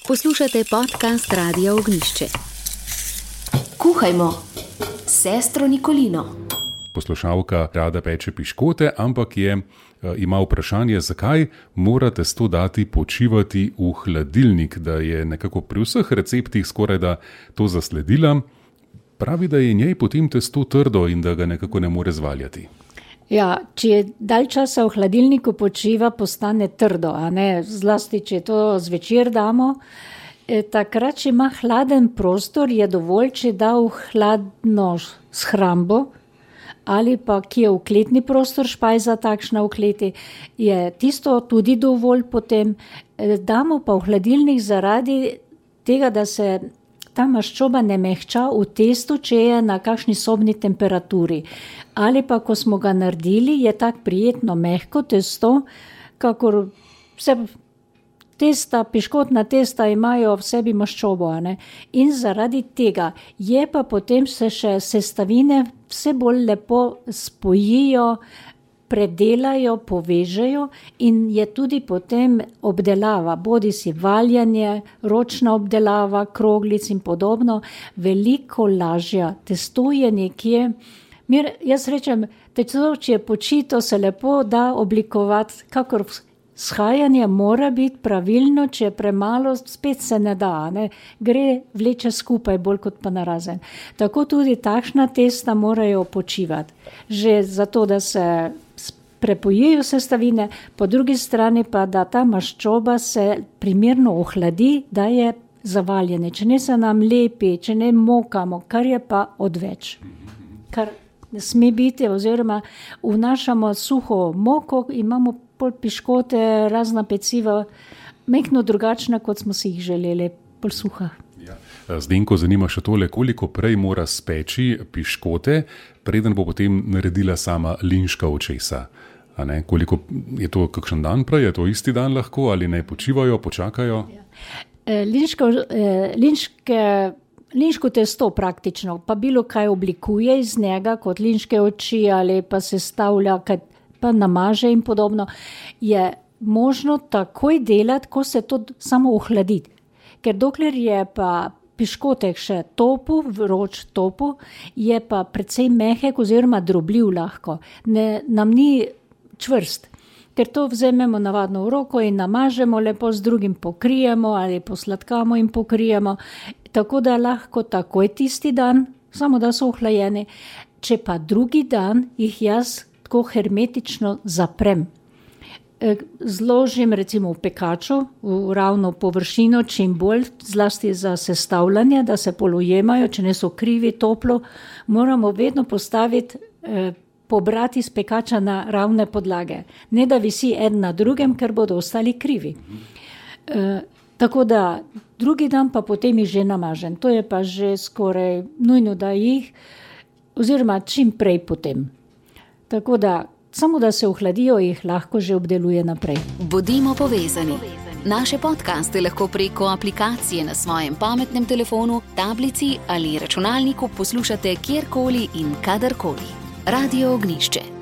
Poslušate podcast Radia Ognjišče. Kuhajmo, sestro Nikolino. Poslušalka rada peče piškote, ampak ima vprašanje, zakaj mora testo dati počivati v hladilnik, da je nekako pri vseh receptih skoraj da to zasledila. Pravi, da je njej potem testo trdo in da ga nekako ne more zvaljati. Ja, če je dalj časa v hladilniku počiva, postane trdo, a ne, zlasti, če to zvečer damo. Takrat, če ima hladen prostor, je dovolj, če da v hladno shrambo ali pa, ki je vkletni prostor, špajza takšna v kleti, je tisto tudi dovolj potem. Damo pa v hladilnik zaradi tega, da se ta maščoba ne mehča v testu, če je na kakšni sobni temperaturi. Ali pa, ko smo ga naredili, je tak prijetno mehko testo, kakor vse testa, piškotna testa imajo v sebi maščobo. In zaradi tega je pa potem se še sestavine vse bolj lepo spojijo, predelajo, povežejo in je tudi potem obdelava, bodi si valjanje, ročna obdelava, kroglic in podobno, veliko lažja. Testo je nekje, jaz rečem, testo, če je počito, se lepo da oblikovati, kakor shajanje mora biti pravilno, če je premalo, spet se ne da, ne? Gre vleče skupaj bolj kot pa narazen. Tako tudi takšna testa morajo počivati. Že zato, da se prepojijo sestavine, po drugi strani pa, da ta maščoba se primerno ohladi, da je zavaljene. Če ne se nam lepi, če ne mokamo, kar je pa odveč. Kar ne sme biti, oziroma vnašamo suho moko, imamo pol piškote, razna peciva, mehko drugačna, kot smo si jih želeli, pol suha. Ja. Zdenko zanima še tole, koliko prej mora speči piškote, preden bo potem naredila sama linška očesa. Koliko je to kakšen dan prej, je to isti dan lahko ali ne počivajo, počakajo? Ja. Linško testo praktično, pa bilo kaj oblikuje iz njega, kot linške oči ali pa se stavlja, pa namaže in podobno, je možno takoj delati, ko se to samo ohladi. Ker dokler je pa piškotek še topu, vroč topu, je pa precej mehek oziroma drobljiv lahko. Nam ni čvrst, ker to vzememo navadno v roko in namažemo, lepo z drugim pokrijemo ali posladkamo in pokrijemo, tako da lahko takoj tisti dan, samo da so ohlajeni. Če pa drugi dan jih jaz tako hermetično zaprem. Zložim recimo v pekaču, v ravno površino, čim bolj, zlasti za sestavljanje, da se polujemajo, če ne so krivi, toplo, moramo vedno postaviti, pobrati iz pekača na ravne podlage. Ne da visi en na drugem, ker bodo ostali krivi. Tako da drugi dan pa potem jih že namažem. To je pa že skoraj nujno, da jih, oziroma čim prej potem. Tako da samo da se ohladijo, jih lahko že obdeluje naprej. Bodimo povezani. Naše podcaste lahko preko aplikacije na svojem pametnem telefonu, tablici ali računalniku poslušate kjerkoli in kadarkoli. Radio Ognjišče.